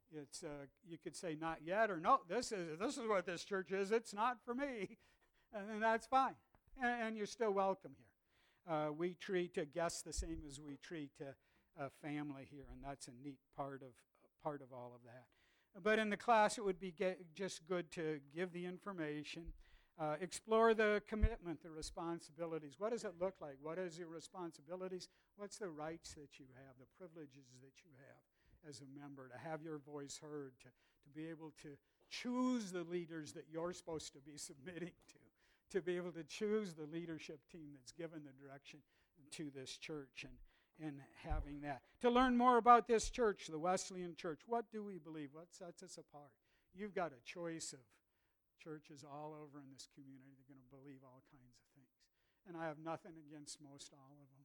It's uh, you could say not yet, or no, this is this is what this church is. It's not for me, and, and that's fine, and, and you're still welcome here. Uh, we treat a guest the same as we treat a, a family here, and that's a neat part of part of all of that. But in the class, it would be get, just good to give the information, uh, explore the commitment, the responsibilities. What does it look like? What is your responsibilities? What's the rights that you have, the privileges that you have as a member, to have your voice heard, to, to be able to choose the leaders that you're supposed to be submitting to, to be able to choose the leadership team that's given the direction to this church, and, and having that. To learn more about this church, the Wesleyan Church, what do we believe? What sets us apart? You've got a choice of churches all over in this community that are going to believe all kinds of things. And I have nothing against most all of them.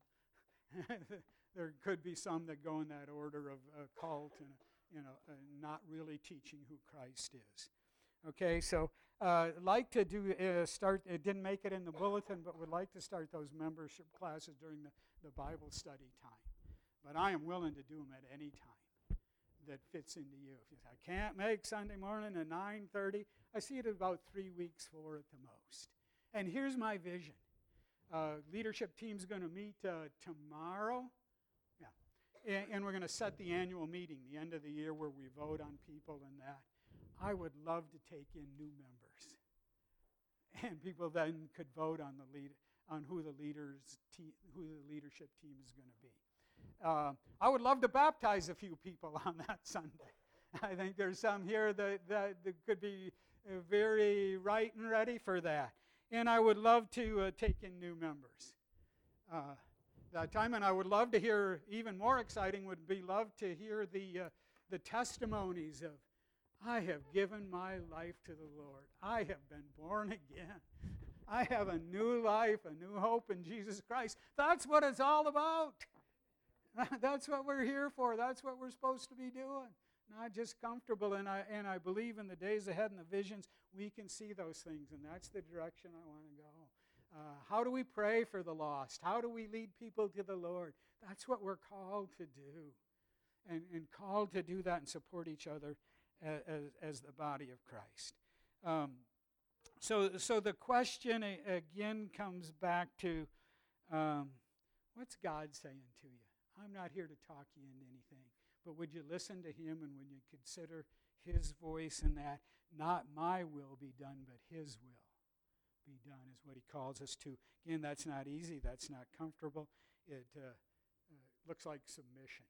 There could be some that go in that order of a cult and, you know, uh, not really teaching who Christ is. Okay, so uh, like to do uh, start. It didn't make it in the bulletin, but would like to start those membership classes during the, the Bible study time. But I am willing to do them at any time that fits into you. If you say, I can't make Sunday morning at nine thirty, I see it about three weeks for at the most. And here's my vision. Uh, leadership team's going to meet uh, tomorrow. Yeah. And, and we're going to set the annual meeting, the end of the year, where we vote on people and that. I would love to take in new members. And people then could vote on the lead, on who the leaders te- who the leadership team is going to be. Uh, I would love to baptize a few people on that Sunday. I think there's some here that, that, that could be uh, very right and ready for that. And I would love to uh, take in new members uh, that time. And I would love to hear, even more exciting would be love to hear the uh, the testimonies of, I have given my life to the Lord. I have been born again. I have a new life, a new hope in Jesus Christ. That's what it's all about. That's what we're here for. That's what we're supposed to be doing. Not just comfortable. And I and I believe in the days ahead and the visions, we can see those things. And that's the direction I want to go. Uh, how do we pray for the lost? How do we lead people to the Lord? That's what we're called to do. And, and called to do that and support each other as, as the body of Christ. Um, so, so the question a, again comes back to, um, what's God saying to you? I'm not here to talk you into anything, but would you listen to him, and would you consider his voice in that? Not my will be done, but his will be done is what he calls us to. Again, that's not easy. That's not comfortable. It uh, uh, looks like submission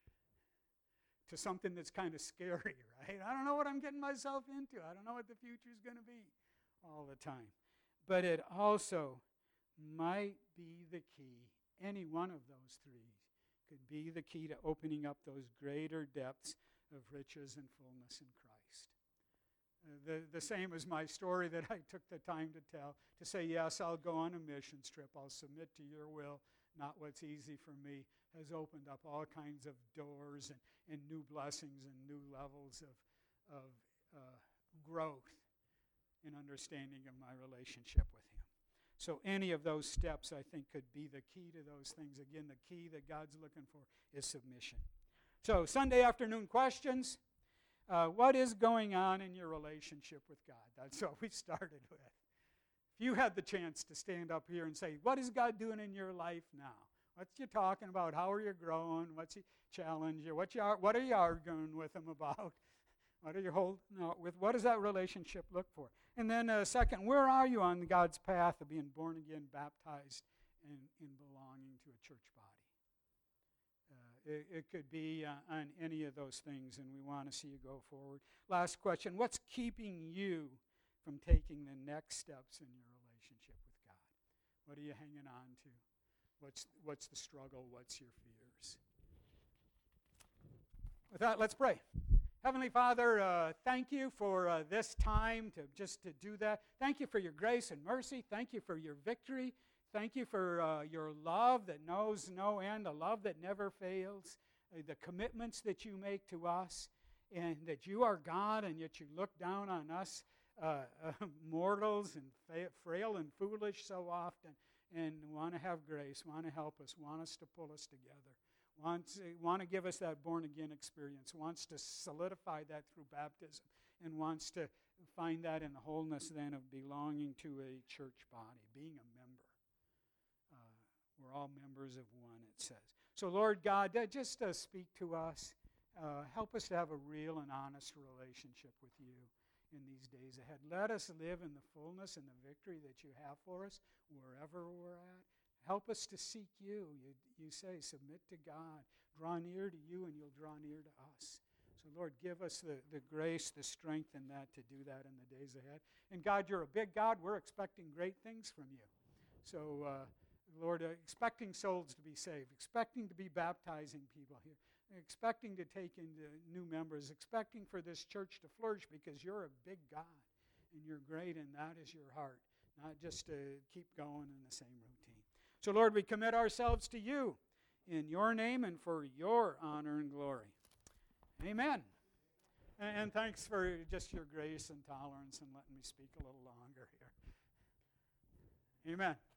to something that's kind of scary, right? I don't know what I'm getting myself into. I don't know what the future's going to be all the time. But it also might be the key. Any one of those three could be the key to opening up those greater depths of riches and fullness in Christ. Uh, the, the same as my story that I took the time to tell, to say, yes, I'll go on a mission trip. I'll submit to your will, not what's easy for me, has opened up all kinds of doors and, and new blessings and new levels of, of uh, growth in understanding of my relationship with him. So any of those steps, I think, could be the key to those things. Again, the key that God's looking for is submission. So Sunday afternoon questions. Uh, what is going on in your relationship with God? That's what we started with. If you had the chance to stand up here and say, what is God doing in your life now? What's you talking about? How are you growing? What's he challenge you? What, you are, what are you arguing with him about? What are you holding out with? What does that relationship look for? And then uh, second, where are you on God's path of being born again, baptized, and, and belonging to a church body? Uh, it, it could be uh, on any of those things, and we want to see you go forward. Last question, what's keeping you from taking the next steps in your relationship with God? What are you hanging on to? What's, what's the struggle? What's your fears? With that, let's pray. Heavenly Father, uh, thank you for uh, this time to just to do that. Thank you for your grace and mercy. Thank you for your victory. Thank you for uh, your love that knows no end, a love that never fails, uh, the commitments that you make to us, and that you are God, and yet you look down on us uh, uh, mortals and fa- frail and foolish so often, and want to have grace, want to help us, want us to pull us together, wants want to give us that born-again experience, wants to solidify that through baptism, and wants to find that in the wholeness then of belonging to a church body, being a member. Uh, we're all members of one, it says. So, Lord God, uh, just uh, speak to us. Uh, help us to have a real and honest relationship with you in these days ahead. Let us live in the fullness and the victory that you have for us wherever we're at. Help us to seek you. You, you say, submit to God. Draw near to you and you'll draw near to us. So, Lord, give us the, the grace, the strength in that to do that in the days ahead. And, God, you're a big God. We're expecting great things from you. So, uh, Lord, uh, expecting souls to be saved, expecting to be baptizing people here, expecting to take in new members, expecting for this church to flourish because you're a big God and you're great and that is your heart, not just to keep going in the same routine. So, Lord, we commit ourselves to you in your name and for your honor and glory. Amen. And, and thanks for just your grace and tolerance and letting me speak a little longer here. Amen.